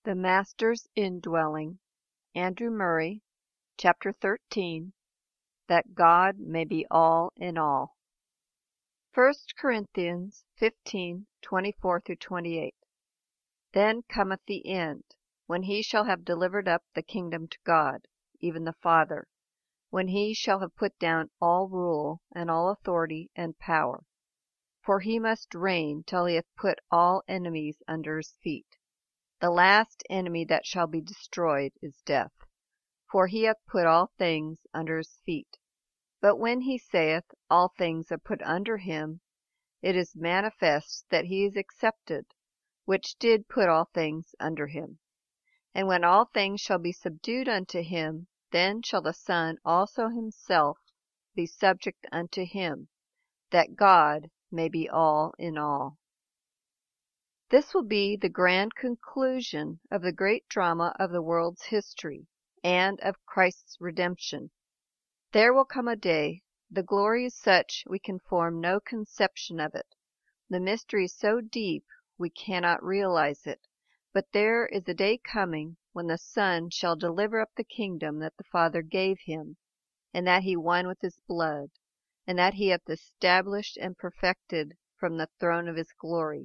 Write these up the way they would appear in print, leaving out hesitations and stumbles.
The Master's Indwelling. Andrew Murray. Chapter 13. That God may be all in all. 1 Corinthians 15:24-28. Then cometh the end, when he shall have delivered up the kingdom to God, even the Father, when he shall have put down all rule and all authority and power. For he must reign till he hath put all enemies under his feet. The last enemy that shall be destroyed is death, for he hath put all things under his feet. But when he saith, all things are put under him, it is manifest that he is excepted, which did put all things under him. And when all things shall be subdued unto him, then shall the Son also himself be subject unto him, that God may be all in all. This will be the grand conclusion of the great drama of the world's history, and of Christ's redemption. There will come a day, the glory is such we can form no conception of it. The mystery is so deep we cannot realize it. But there is a day coming when the Son shall deliver up the kingdom that the Father gave him, and that he won with his blood, and that he hath established and perfected from the throne of his glory.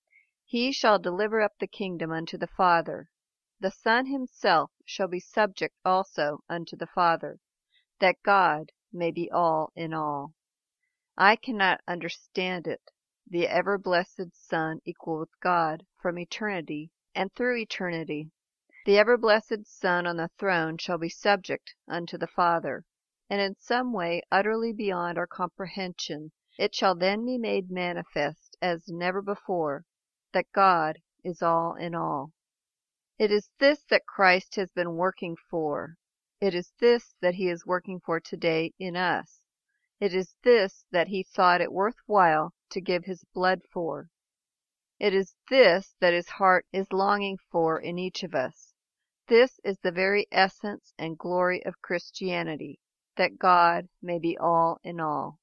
He shall deliver up the kingdom unto the Father. The Son himself shall be subject also unto the Father, that God may be all in all. I cannot understand it. The ever-blessed Son equal with God from eternity and through eternity. The ever-blessed Son on the throne shall be subject unto the Father, and in some way utterly beyond our comprehension it shall then be made manifest as never before, that God is all in all. It is this that Christ has been working for. It is this that he is working for today in us. It is this that he thought it worth while to give his blood for. It is this that his heart is longing for in each of us. This is the very essence and glory of Christianity, that God may be all in all.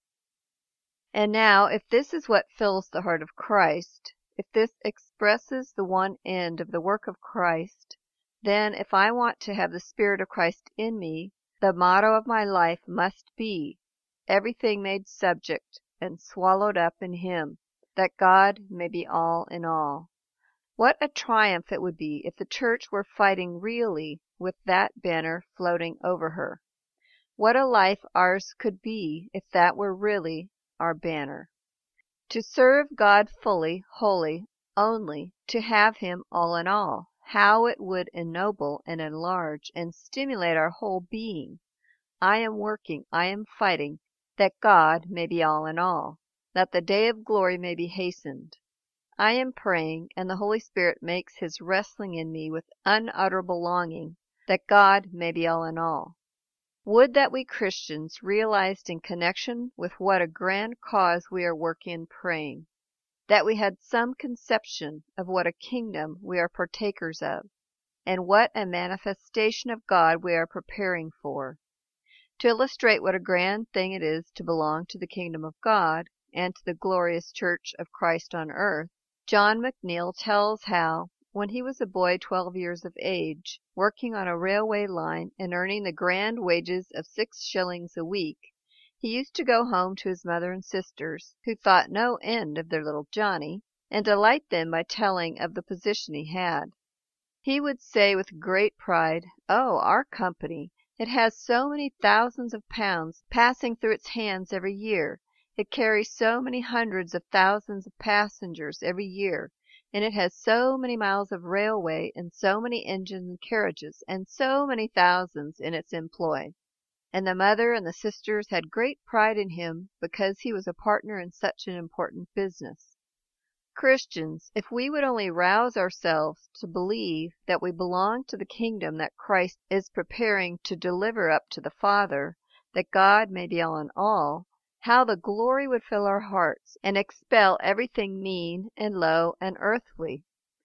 And now, if this is what fills the heart of Christ, if this expresses the one end of the work of Christ, then if I want to have the Spirit of Christ in me, the motto of my life must be, everything made subject and swallowed up in him, that God may be all in all. What a triumph it would be if the Church were fighting really with that banner floating over her. What a life ours could be if that were really our banner. To serve God fully, wholly, only, to have him all in all, how it would ennoble and enlarge and stimulate our whole being. I am working, I am fighting, that God may be all in all, that the day of glory may be hastened. I am praying, and the Holy Spirit makes his wrestling in me with unutterable longing, that God may be all in all. Would that we Christians realized in connection with what a grand cause we are working and praying, that we had some conception of what a kingdom we are partakers of, and what a manifestation of God we are preparing for. To illustrate what a grand thing it is to belong to the kingdom of God and to the glorious church of Christ on earth, John McNeill tells how, when he was a boy 12 years of age, working on a railway line and earning the grand wages of 6 shillings a week, he used to go home to his mother and sisters, who thought no end of their little Johnny, and delight them by telling of the position he had. He would say with great pride, "Oh, our company, it has so many thousands of pounds passing through its hands every year. It carries so many hundreds of thousands of passengers every year, and it has so many miles of railway and so many engines and carriages and so many thousands in its employ." And the mother and the sisters had great pride in him because he was a partner in such an important business. Christians, if we would only rouse ourselves to believe that we belong to the kingdom that Christ is preparing to deliver up to the Father, that God may be all in all, how the glory would fill our hearts and expel everything mean and low and earthly.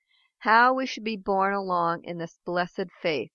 How we should be borne along in this blessed faith.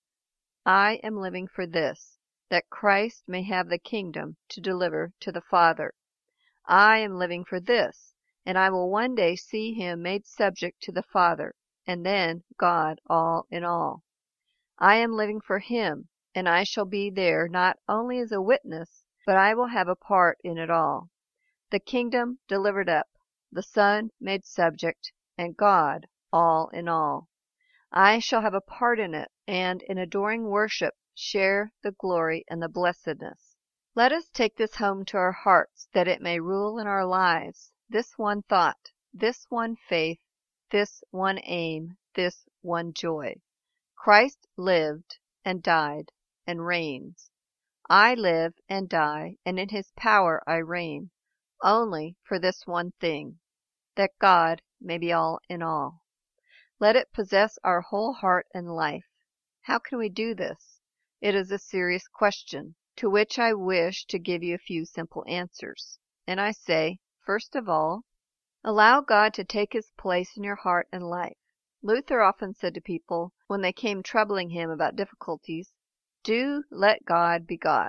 I am living for this, that Christ may have the kingdom to deliver to the Father. I am living for this, and I will one day see him made subject to the Father, and then God all in all. I am living for Him, and I shall be there not only as a witness, but I will have a part in it all. The kingdom delivered up, the Son made subject, and God all in all. I shall have a part in it, and in adoring worship share the glory and the blessedness. Let us take this home to our hearts, that it may rule in our lives, this one thought, this one faith, this one aim, this one joy. Christ lived and died and reigns. I live and die, and in His power I reign, only for this one thing, that God may be all in all. Let it possess our whole heart and life. How can we do this? It is a serious question, to which I wish to give you a few simple answers. And I say, first of all, allow God to take His place in your heart and life. Luther often said to people, when they came troubling him about difficulties, "Do let God be God."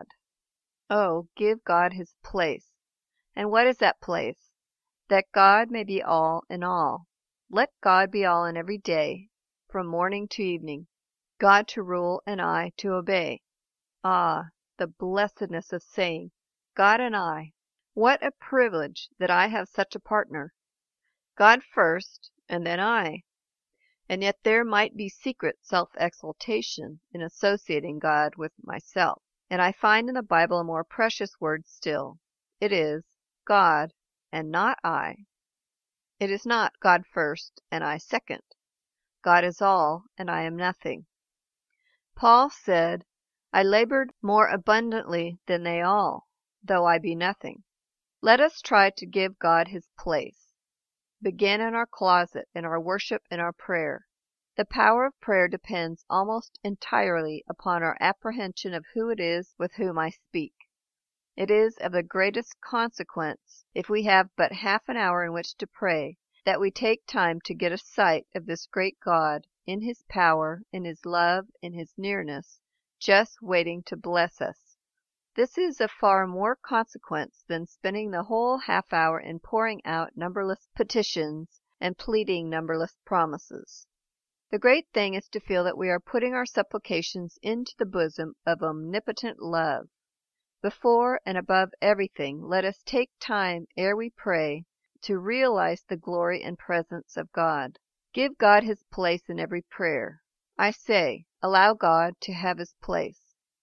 Oh, give God His place. And what is that place? That God may be all in all. Let God be all in every day, from morning to evening. God to rule and I to obey. Ah, the blessedness of saying, God and I. What a privilege that I have such a partner. God first, and then I. And yet there might be secret self-exaltation in associating God with myself. And I find in the Bible a more precious word still. It is God and not I. It is not God first and I second. God is all and I am nothing. Paul said, I labored more abundantly than they all, though I be nothing. Let us try to give God His place. Begin in our closet, in our worship, in our prayer. The power of prayer depends almost entirely upon our apprehension of who it is with whom I speak. It is of the greatest consequence, if we have but half an hour in which to pray, that we take time to get a sight of this great God, in His power, in His love, in His nearness, just waiting to bless us. This is of far more consequence than spending the whole half hour in pouring out numberless petitions and pleading numberless promises. The great thing is to feel that we are putting our supplications into the bosom of omnipotent love. Before and above everything, let us take time ere we pray to realize the glory and presence of God. Give God His place in every prayer. I say, allow God to have His place.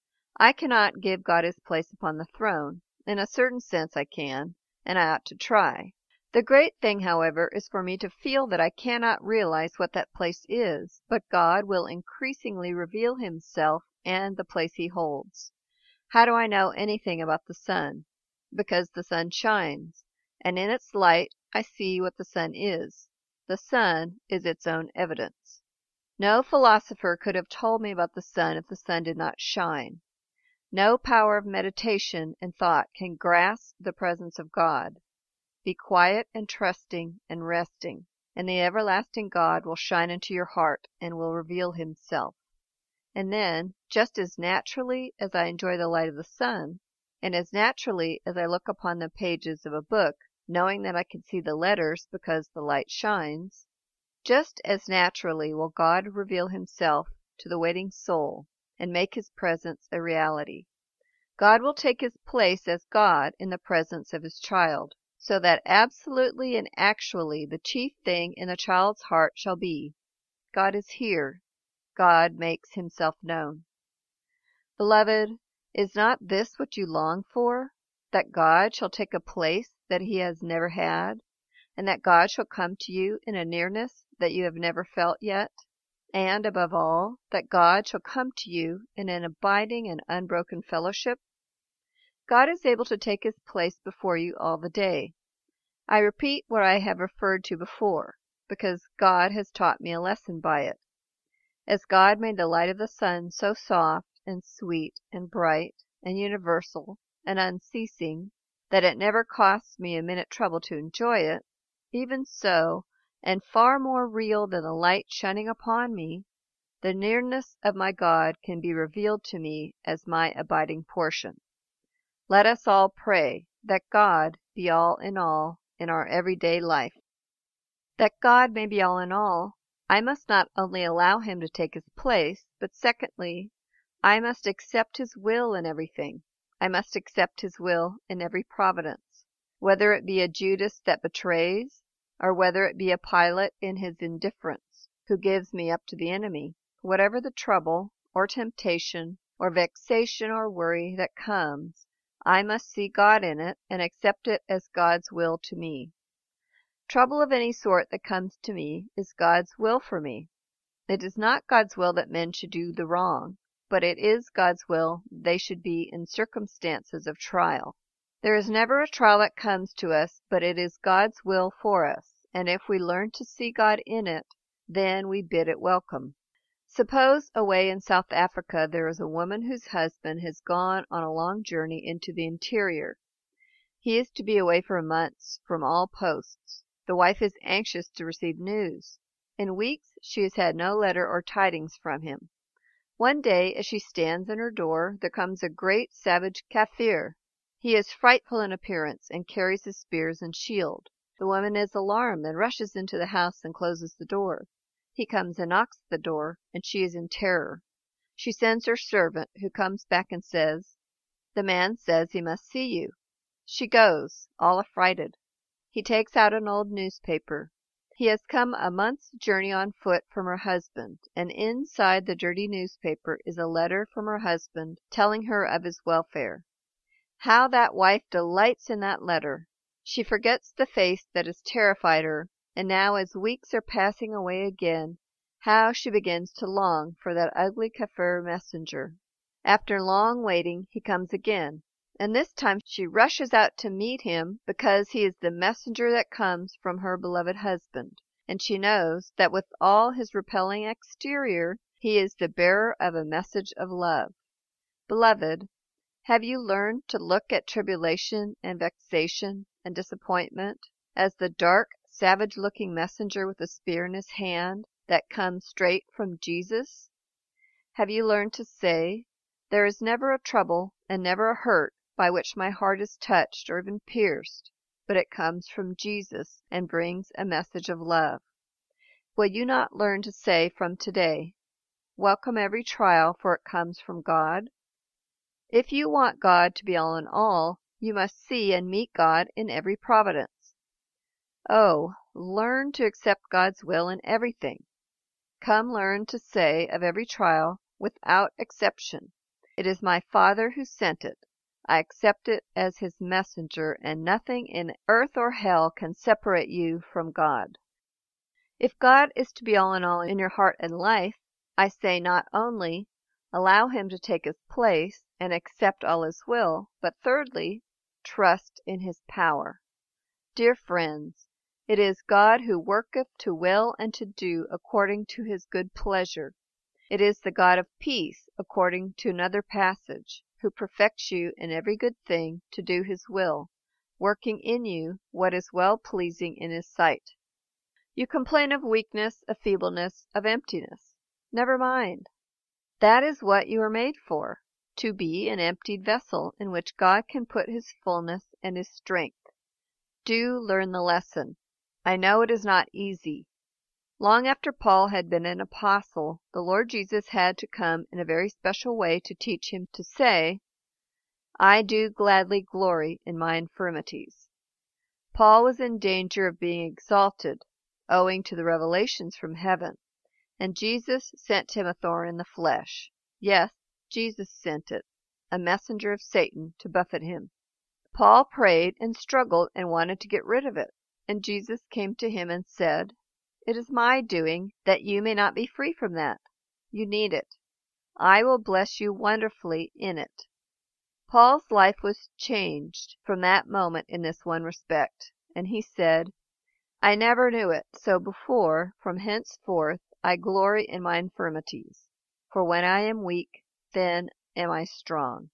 I cannot give God His place upon the throne. In a certain sense I can, and I ought to try. The great thing, however, is for me to feel that I cannot realize what that place is, but God will increasingly reveal Himself and the place He holds. How do I know anything about the sun? Because the sun shines, and in its light I see what the sun is. The sun is its own evidence. No philosopher could have told me about the sun if the sun did not shine. No power of meditation and thought can grasp the presence of God. Be quiet and trusting and resting, and the everlasting God will shine into your heart and will reveal Himself. And then, just as naturally as I enjoy the light of the sun, and as naturally as I look upon the pages of a book, knowing that I can see the letters because the light shines, just as naturally will God reveal Himself to the waiting soul and make His presence a reality. God will take His place as God in the presence of His child, so that absolutely and actually the chief thing in the child's heart shall be, God is here. God makes Himself known. Beloved, is not this what you long for? That God shall take a place that He has never had, and that God shall come to you in a nearness that you have never felt yet, and, above all, that God shall come to you in an abiding and unbroken fellowship? God is able to take His place before you all the day. I repeat what I have referred to before, because God has taught me a lesson by it. As God made the light of the sun so soft and sweet and bright and universal and unceasing that it never costs me a minute trouble to enjoy it, even so, and far more real than the light shining upon me, the nearness of my God can be revealed to me as my abiding portion. Let us all pray that God be all in our everyday life. That God may be all in all, I must not only allow him to take his place, but secondly, I must accept his will in everything. I must accept his will in every providence, whether it be a Judas that betrays, or whether it be a Pilate in his indifference, who gives me up to the enemy. Whatever the trouble, or temptation, or vexation, or worry that comes, I must see God in it and accept it as God's will to me. Trouble of any sort that comes to me is God's will for me. It is not God's will that men should do the wrong, but it is God's will they should be in circumstances of trial. There is never a trial that comes to us, but it is God's will for us, and if we learn to see God in it, then we bid it welcome. Suppose away in South Africa there is a woman whose husband has gone on a long journey into the interior. He is to be away for months from all posts. The wife is anxious to receive news. In weeks she has had no letter or tidings from him. One day, as she stands in her door, there comes a great savage Kaffir. He is frightful in appearance, and carries his spears and shield. The woman is alarmed, and rushes into the house and closes the door. He comes and knocks at the door, and she is in terror. She sends her servant, who comes back and says, "The man says he must see you." She goes, all affrighted. He takes out an old newspaper. He has come a month's journey on foot from her husband, and inside the dirty newspaper is a letter from her husband telling her of his welfare. How that wife delights in that letter! She forgets the face that has terrified her, and now as weeks are passing away again, how she begins to long for that ugly Kaffir messenger. After long waiting he comes again, and this time she rushes out to meet him because he is the messenger that comes from her beloved husband, and she knows that with all his repelling exterior he is the bearer of a message of love. Beloved, have you learned to look at tribulation and vexation and disappointment as the dark, savage-looking messenger with a spear in his hand that comes straight from Jesus? Have you learned to say, "There is never a trouble and never a hurt by which my heart is touched or even pierced, but it comes from Jesus and brings a message of love"? Will you not learn to say from today, "Welcome every trial, for it comes from God"? If you want God to be all in all, you must see and meet God in every providence. Oh, learn to accept God's will in everything. Come learn to say of every trial, without exception, "It is my Father who sent it. I accept it as his messenger, and nothing in earth or hell can separate you from God." If God is to be all in your heart and life, I say not only allow him to take his place and accept all his will, but thirdly, trust in his power. Dear friends, it is God who worketh to will and to do according to his good pleasure. It is the God of peace, according to another passage, who perfects you in every good thing to do his will, working in you what is well-pleasing in his sight. You complain of weakness, of feebleness, of emptiness. Never mind. That is what you are made for, to be an emptied vessel in which God can put his fullness and his strength. Do learn the lesson. I know it is not easy. Long after Paul had been an apostle, the Lord Jesus had to come in a very special way to teach him to say, "I do gladly glory in my infirmities." Paul was in danger of being exalted, owing to the revelations from heaven, and Jesus sent him a thorn in the flesh. Yes, Jesus sent it, a messenger of Satan to buffet him. Paul prayed and struggled and wanted to get rid of it, and Jesus came to him and said, "It is my doing that you may not be free from that. You need it. I will bless you wonderfully in it." Paul's life was changed from that moment in this one respect, and he said, "I never knew it so before. From henceforth I glory in my infirmities, for when I am weak, then am I strong."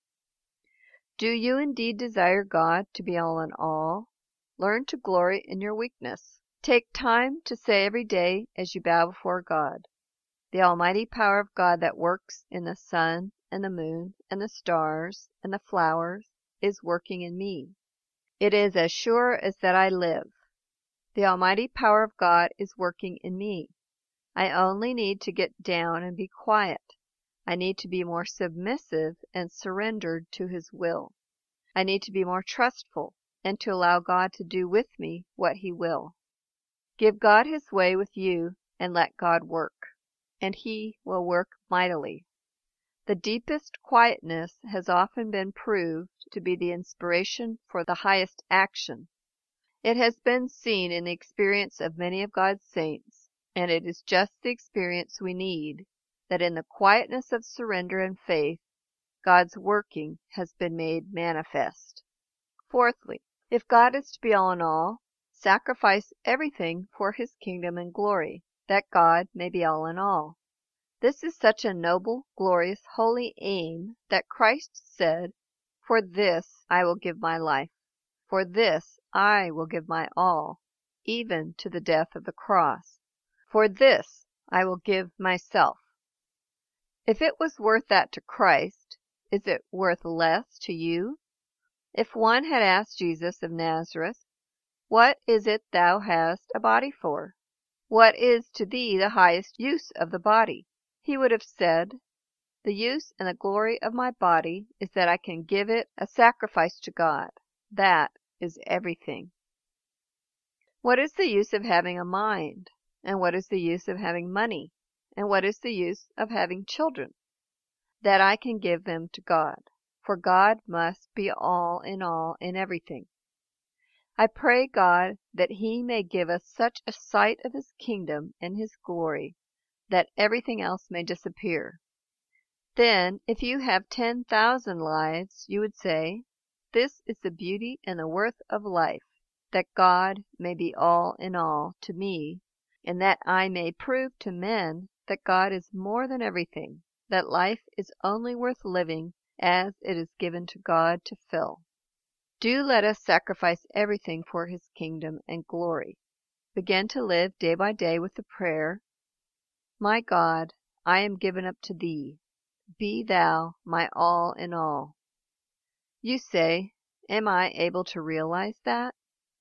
Do you indeed desire God to be all in all? Learn to glory in your weakness. Take time to say every day as you bow before God, "The almighty power of God that works in the sun and the moon and the stars and the flowers is working in me. It is as sure as that I live. The almighty power of God is working in me. I only need to get down and be quiet. I need to be more submissive and surrendered to His will. I need to be more trustful and to allow God to do with me what He will. Give God His way with you and let God work, and He will work mightily. The deepest quietness has often been proved to be the inspiration for the highest action. It has been seen in the experience of many of God's saints, and it is just the experience we need, that in the quietness of surrender and faith, God's working has been made manifest. Fourthly, if God is to be all in all, sacrifice everything for His kingdom and glory, that God may be all in all. This is such a noble, glorious, holy aim that Christ said, "For this I will give my life. For this I will give my all, even to the death of the cross. For this I will give myself." If it was worth that to Christ, is it worth less to you? If one had asked Jesus of Nazareth, "What is it thou hast a body for? What is to thee the highest use of the body?" he would have said, "The use and the glory of my body is that I can give it a sacrifice to God. That is everything." What is the use of having a mind? And what is the use of having money? And what is the use of having children? That I can give them to God, for God must be all in everything. I pray God that He may give us such a sight of His kingdom and His glory that everything else may disappear. Then, if you have 10,000 lives, you would say, "This is the beauty and the worth of life, that God may be all in all to me, and that I may prove to men that God is more than everything, that life is only worth living as it is given to God to fill." Do let us sacrifice everything for His kingdom and glory. Begin to live day by day with the prayer, "My God, I am given up to Thee. Be Thou my all in all." You say, "Am I able to realize that?"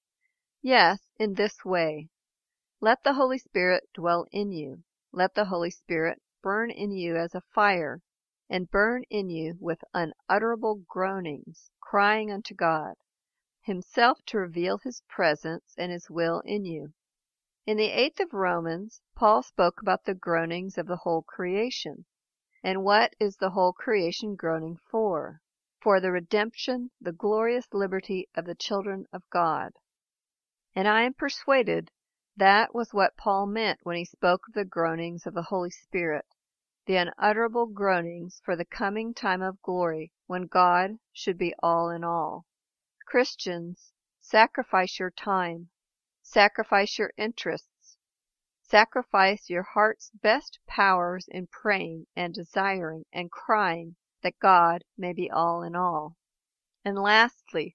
Yes, in this way. Let the Holy Spirit dwell in you. Let the Holy Spirit burn in you as a fire, and burn in you with unutterable groanings, crying unto God, Himself to reveal His presence and His will in you. In the 8th of Romans, Paul spoke about the groanings of the whole creation. And what is the whole creation groaning for? For the redemption, the glorious liberty of the children of God. And I am persuaded that was what Paul meant when he spoke of the groanings of the Holy Spirit, the unutterable groanings for the coming time of glory when God should be all in all. Christians, sacrifice your time, sacrifice your interests, sacrifice your heart's best powers in praying and desiring and crying that God may be all in all. And lastly,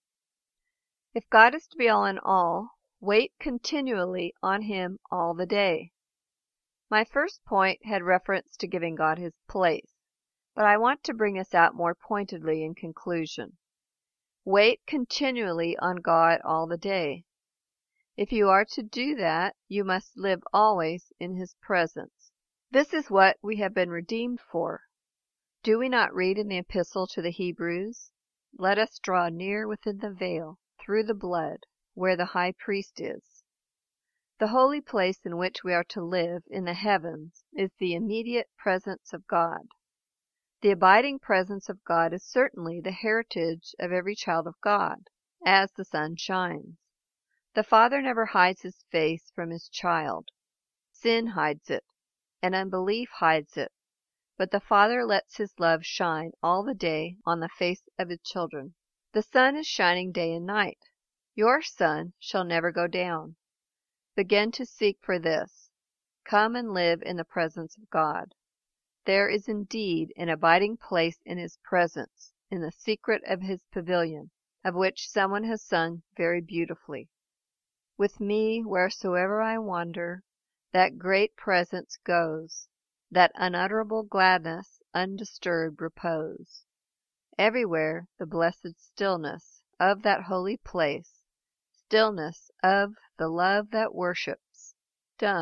if God is to be all in all, wait continually on Him all the day. My first point had reference to giving God His place, but I want to bring this out more pointedly in conclusion. Wait continually on God all the day. If you are to do that, you must live always in His presence. This is what we have been redeemed for. Do we not read in the Epistle to the Hebrews, "Let us draw near within the veil, through the blood, where the high priest is"? The holy place in which we are to live in the heavens is the immediate presence of God. The abiding presence of God is certainly the heritage of every child of God, as the sun shines. The Father never hides His face from His child. Sin hides it, and unbelief hides it, but the Father lets His love shine all the day on the face of His children. The sun is shining day and night. Your sun shall never go down. Begin to seek for this. Come and live in the presence of God. There is indeed an abiding place in His presence, in the secret of His pavilion, of which someone has sung very beautifully. With me, wheresoever I wander, that great presence goes, that unutterable gladness, undisturbed repose. Everywhere the blessed stillness of that holy place, stillness of the love that worships, dumb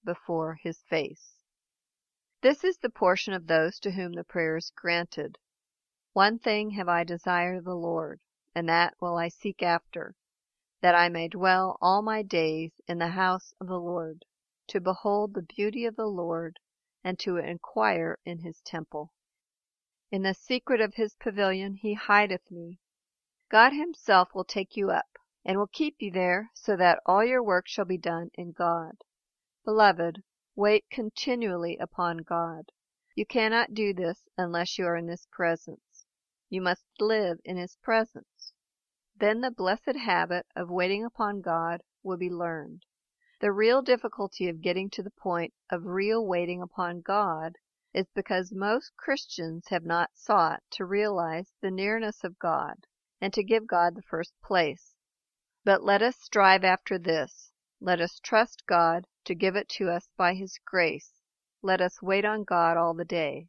before his face. This is the portion of those to whom the prayer is granted. One thing have I desired of the Lord, and that will I seek after, that I may dwell all my days in the house of the Lord, to behold the beauty of the Lord, and to inquire in his temple. In the secret of his pavilion he hideth me. God himself will take you up, and will keep you there, so that all your work shall be done in God. Beloved, wait continually upon God. You cannot do this unless you are in his presence. You must live in his presence. Then the blessed habit of waiting upon God will be learned. The real difficulty of getting to the point of real waiting upon God is because most Christians have not sought to realize the nearness of God and to give God the first place. But let us strive after this. Let us trust God to give it to us by his grace. Let us wait on God all the day.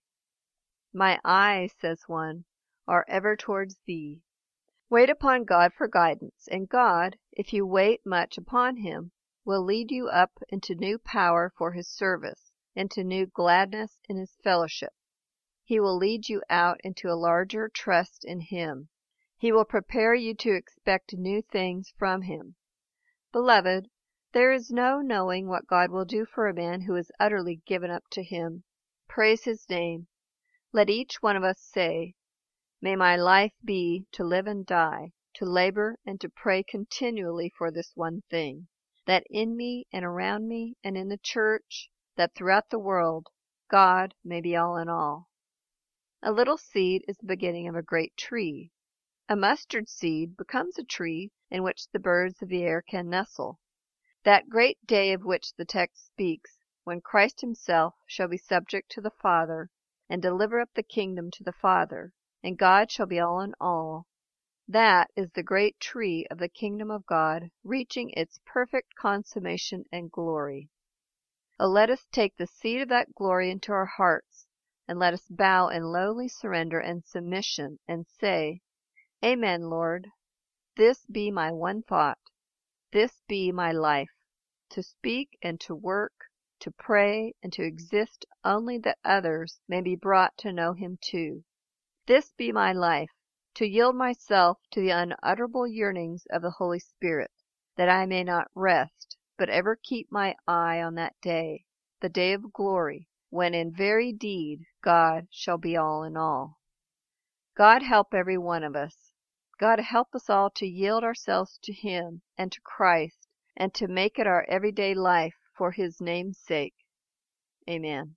My eyes, says one, are ever towards thee. Wait upon God for guidance, and God, if you wait much upon him, will lead you up into new power for his service, into new gladness in his fellowship. He will lead you out into a larger trust in him. He will prepare you to expect new things from him. Beloved, there is no knowing what God will do for a man who is utterly given up to him. Praise his name. Let each one of us say, may my life be to live and die, to labor and to pray continually for this one thing, that in me and around me and in the church, that throughout the world, God may be all in all. A little seed is the beginning of a great tree. A mustard seed becomes a tree in which the birds of the air can nestle. That great day of which the text speaks, when Christ himself shall be subject to the Father, and deliver up the kingdom to the Father, and God shall be all in all, that is the great tree of the kingdom of God reaching its perfect consummation and glory. Oh, let us take the seed of that glory into our hearts, and let us bow in lowly surrender and submission, and say, Amen, Lord. This be my one thought. This be my life, to speak and to work, to pray and to exist only that others may be brought to know him too. This be my life, to yield myself to the unutterable yearnings of the Holy Spirit, that I may not rest, but ever keep my eye on that day, the day of glory, when in very deed God shall be all in all. God help every one of us. God help us all to yield ourselves to him and to Christ, and to make it our everyday life for his name's sake. Amen.